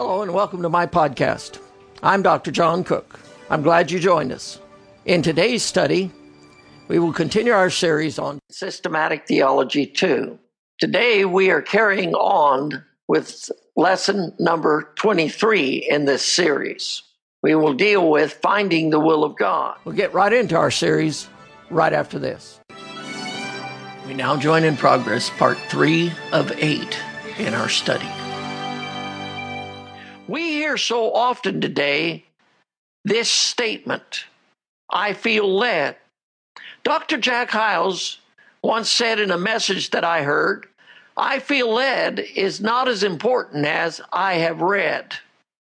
Hello and welcome to my podcast. I'm Dr. John Cook. I'm glad you joined us. In today's study, we will continue our series on Systematic Theology 2. Today we are carrying on with lesson number 23 in this series. We will deal with finding the will of God. We'll get right into our series right after this. We now join in progress part 3 of 8 in our study. We hear so often today this statement, I feel led. Dr. Jack Hyles once said in a message that I heard, I feel led is not as important as I have read.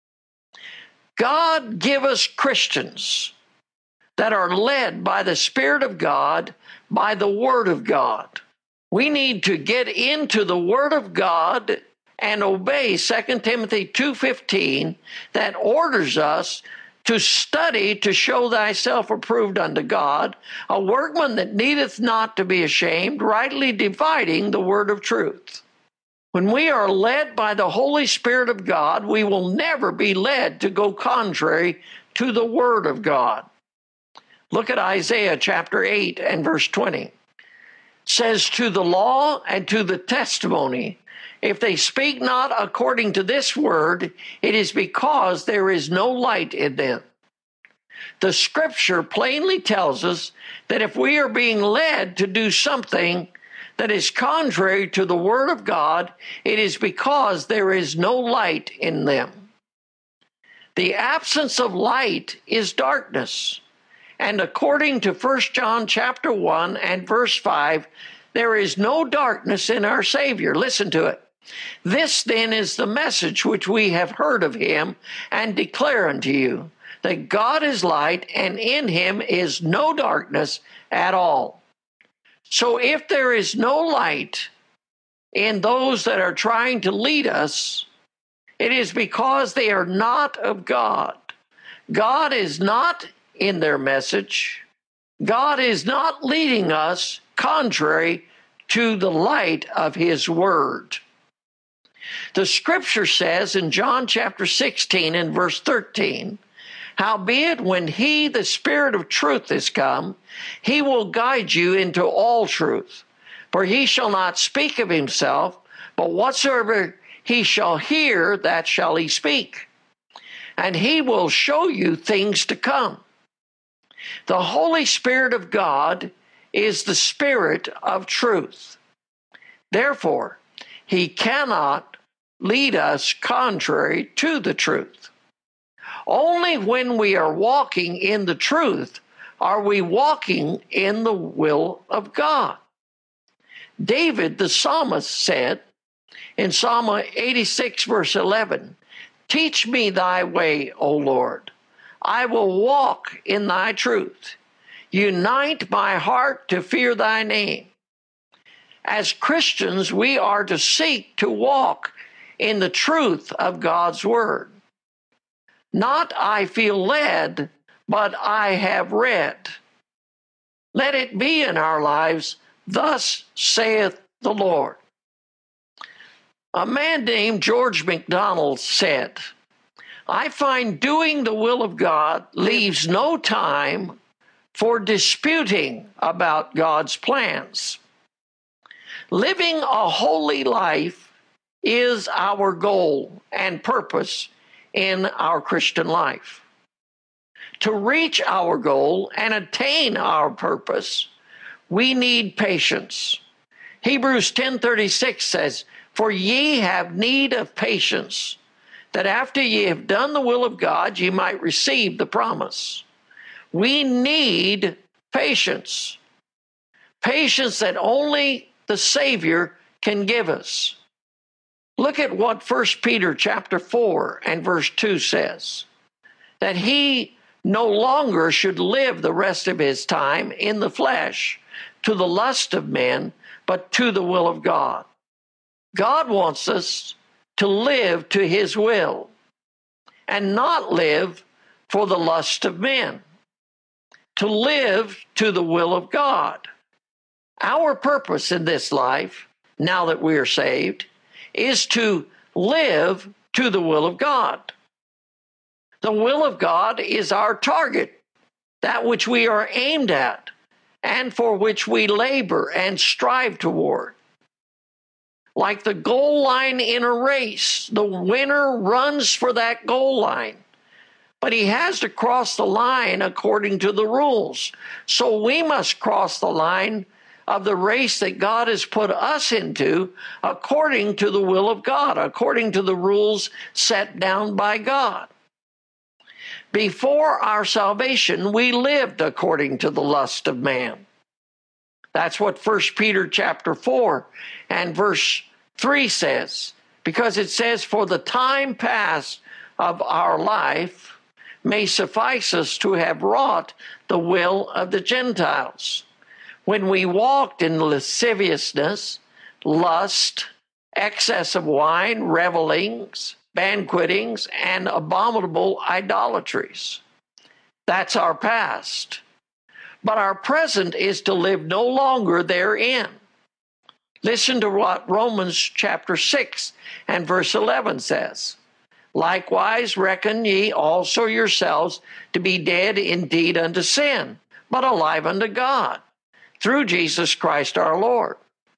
God give us Christians that are led by the Spirit of God, by the Word of God. We need to get into the Word of God and obey 2 Timothy 2:15 that orders us to study to show thyself approved unto God, a workman that needeth not to be ashamed, rightly dividing the word of truth. When we are led by the Holy Spirit of God, we will never be led to go contrary to the word of God. Look at Isaiah chapter 8 and verse 20. It says, to the law and to the testimony, if they speak not according to this word, it is because there is no light in them. The scripture plainly tells us that if we are being led to do something that is contrary to the word of God, it is because there is no light in them. The absence of light is darkness. And according to 1 John chapter 1 and verse 5, there is no darkness in our Savior. Listen to it. This then is the message which we have heard of him and declare unto you, that God is light and in him is no darkness at all. So if there is no light in those that are trying to lead us, it is because they are not of God. God is not in their message. God is not leading us contrary to the light of his word. The scripture says in John chapter 16 and verse 13, howbeit when he, the Spirit of truth, is come, he will guide you into all truth. For he shall not speak of himself, but whatsoever he shall hear, that shall he speak. And he will show you things to come. The Holy Spirit of God is the Spirit of truth. Therefore, he cannot lead us contrary to the truth. Only when we are walking in the truth are we walking in the will of God. David, the psalmist, said in Psalm 86, verse 11, teach me thy way, O Lord. I will walk in thy truth. Unite my heart to fear thy name. As Christians, we are to seek to walk in the truth of God's word. Not I feel led, but I have read. Let it be in our lives, thus saith the Lord. A man named George MacDonald said, I find doing the will of God leaves no time for disputing about God's plans. Living a holy life is our goal and purpose in our Christian life. To reach our goal and attain our purpose, we need patience. Hebrews 10:36 says, for ye have need of patience, that after ye have done the will of God, ye might receive the promise. We need patience. Patience that only the Savior can give us. Look at what 1 Peter chapter 4 and verse 2 says, that he no longer should live the rest of his time in the flesh to the lust of men, but to the will of God. God wants us to live to his will and not live for the lust of men, to live to the will of God. Our purpose in this life, now that we are saved, is to live to the will of God. The will of God is our target, that which we are aimed at, and for which we labor and strive toward. Like the goal line in a race, the winner runs for that goal line, but he has to cross the line according to the rules. So we must cross the line of the race that God has put us into according to the will of God, according to the rules set down by God. Before our salvation, we lived according to the lust of man. That's what 1 Peter chapter 4 and verse 3 says, because it says, "For the time past of our life may suffice us to have wrought the will of the Gentiles, when we walked in lasciviousness, lust, excess of wine, revelings, banquetings, and abominable idolatries." That's our past. But our present is to live no longer therein. Listen to what Romans chapter 6 and verse 11 says. "Likewise reckon ye also yourselves to be dead indeed unto sin, but alive unto God, through Jesus Christ our Lord."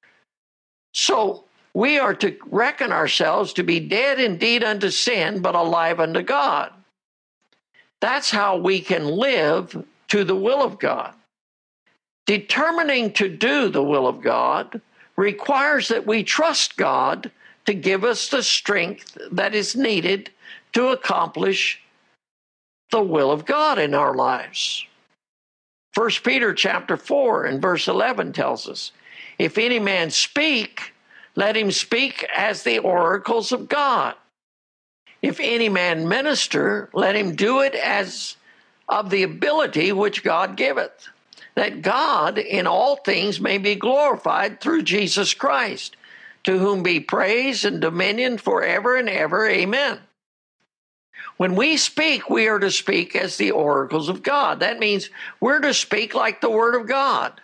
So we are to reckon ourselves to be dead indeed unto sin, but alive unto God. That's how we can live to the will of God. Determining to do the will of God requires that we trust God to give us the strength that is needed to accomplish the will of God in our lives. 1 Peter chapter 4 and verse 11 tells us, "If any man speak, let him speak as the oracles of God. If any man minister, let him do it as of the ability which God giveth, that God in all things may be glorified through Jesus Christ, to whom be praise and dominion forever and ever. Amen." When we speak, we are to speak as the oracles of God. That means we're to speak like the Word of God.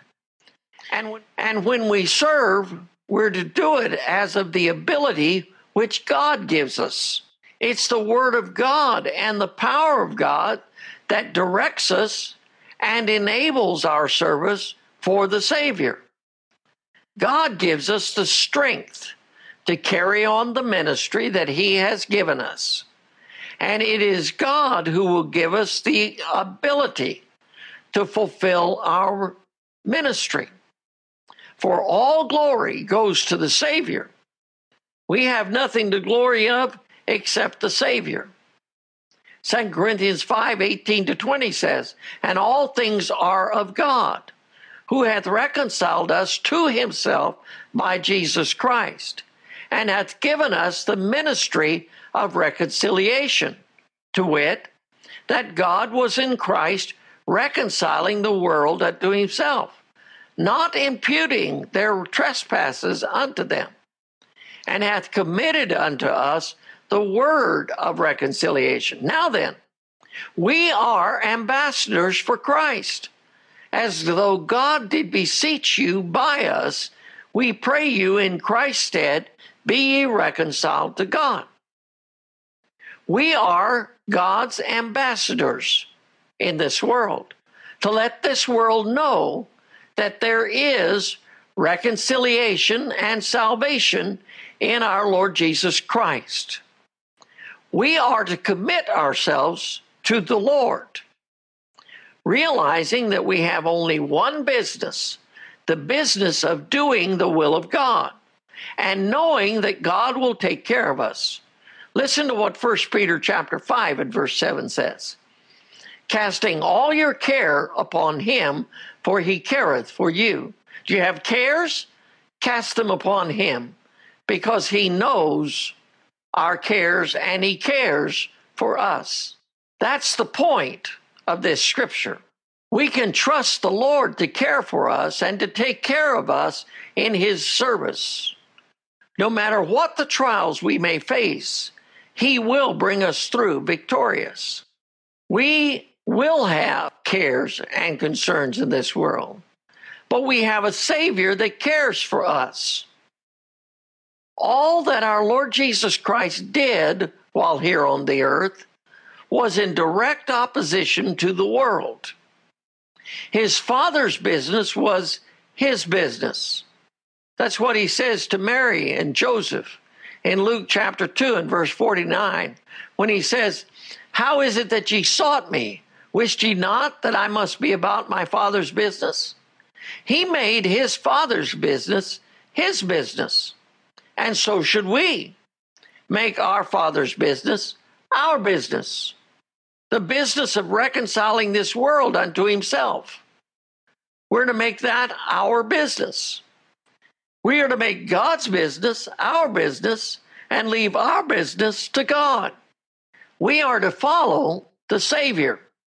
And when we serve, we're to do it as of the ability which God gives us. It's the Word of God and the power of God that directs us and enables our service for the Savior. God gives us the strength to carry on the ministry that He has given us. And it is God who will give us the ability to fulfill our ministry. For all glory goes to the Savior. We have nothing to glory of except the Savior. 2 Corinthians 5:18-20 says, "And all things are of God, who hath reconciled us to himself by Jesus Christ, and hath given us the ministry of reconciliation, to wit, that God was in Christ reconciling the world unto himself, not imputing their trespasses unto them, and hath committed unto us the word of reconciliation. Now then, we are ambassadors for Christ, as though God did beseech you by us. We pray you in Christ's stead, be ye reconciled to God." We are God's ambassadors in this world, to let this world know that there is reconciliation and salvation in our Lord Jesus Christ. We are to commit ourselves to the Lord, realizing that we have only one business, the business of doing the will of God, and knowing that God will take care of us. Listen to what 1 Peter chapter 5 and verse 7 says. "Casting all your care upon him, for he careth for you." Do you have cares? Cast them upon him, because he knows our cares and he cares for us. That's the point of this scripture. We can trust the Lord to care for us and to take care of us in his service. No matter what the trials we may face, he will bring us through victorious. We will have cares and concerns in this world, but we have a Savior that cares for us. All that our Lord Jesus Christ did while here on the earth was in direct opposition to the world. His Father's business was his business. That's what he says to Mary and Joseph in Luke chapter 2 and verse 49, when he says, "How is it that ye sought me? Wist ye not that I must be about my Father's business?" He made his Father's business his business. And so should we make our Father's business our business. The business of reconciling this world unto himself. We're to make that our business. We are to make God's business our business and leave our business to God. We are to follow the Savior.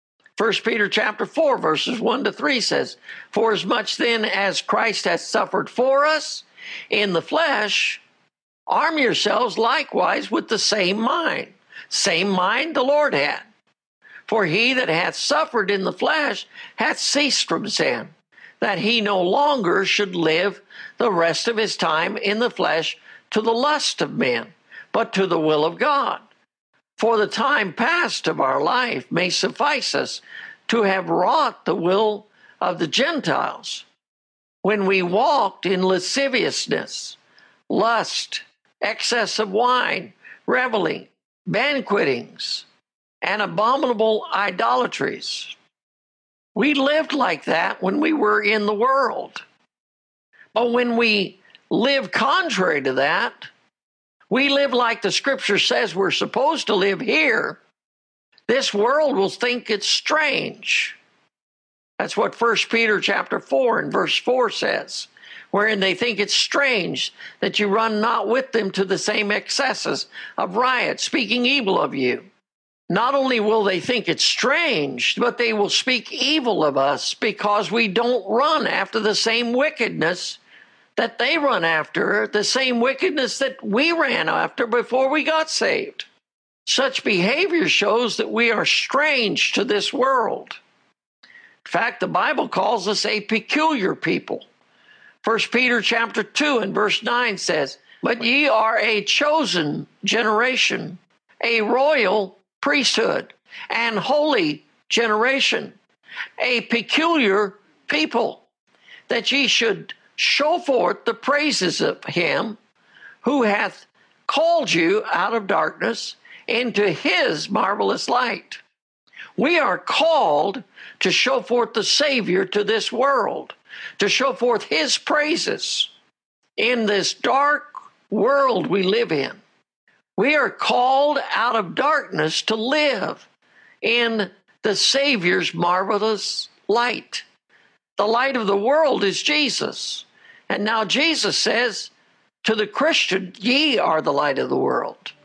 1 Peter chapter 4, verses 1 to 3 says, "For as much then as Christ hath suffered for us in the flesh, arm yourselves likewise with the same mind." Same mind the Lord had. "For he that hath suffered in the flesh hath ceased from sin, that he no longer should live the rest of his time in the flesh to the lust of men, but to the will of God. For the time past of our life may suffice us to have wrought the will of the Gentiles, when we walked in lasciviousness, lust, excess of wine, reveling, banquetings, and abominable idolatries." We lived like that when we were in the world. But when we live contrary to that, we live like the scripture says we're supposed to live here, this world will think it's strange. That's what 1 Peter chapter 4 and verse 4 says, wherein they think it's strange that you run not with them to the same excesses of riot, speaking evil of you. Not only will they think it's strange, but they will speak evil of us because we don't run after the same wickedness that they run after, the same wickedness that we ran after before we got saved. Such behavior shows that we are strange to this world. In fact, the Bible calls us a peculiar people. 1 Peter chapter 2 and verse 9 says, "But ye are a chosen generation, a royal priesthood, and holy generation, a peculiar people, that ye should show forth the praises of him who hath called you out of darkness into his marvelous light." We are called to show forth the Savior to this world, to show forth his praises in this dark world we live in. We are called out of darkness to live in the Savior's marvelous light. The light of the world is Jesus. And now Jesus says to the Christian, "Ye are the light of the world."